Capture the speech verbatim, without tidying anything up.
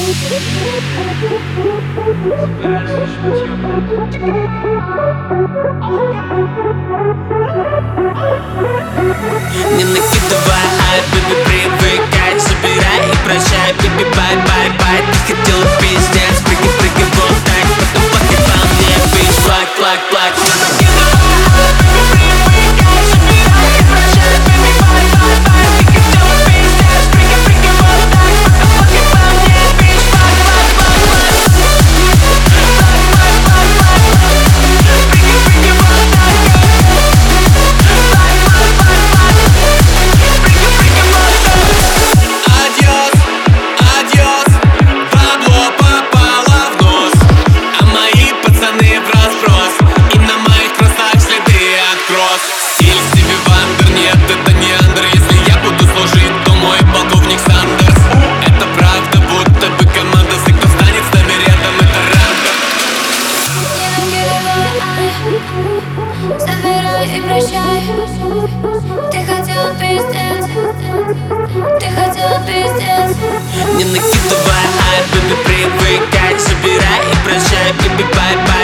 Не накидывай, ай, бэби, привыкай. Собирай и прощай, бэби, бай-бай-бай. Ты хотела пиздец, прыгай, прыгай, вот так. Потом погибал мне, бич, флаг, флаг, флаг. Забирай и прощай. Ты хотела пиздец, ты хотела пиздец. Не накидывай, ай, бэби, привыкай. Собирай и прощай, бэби, бай-бай.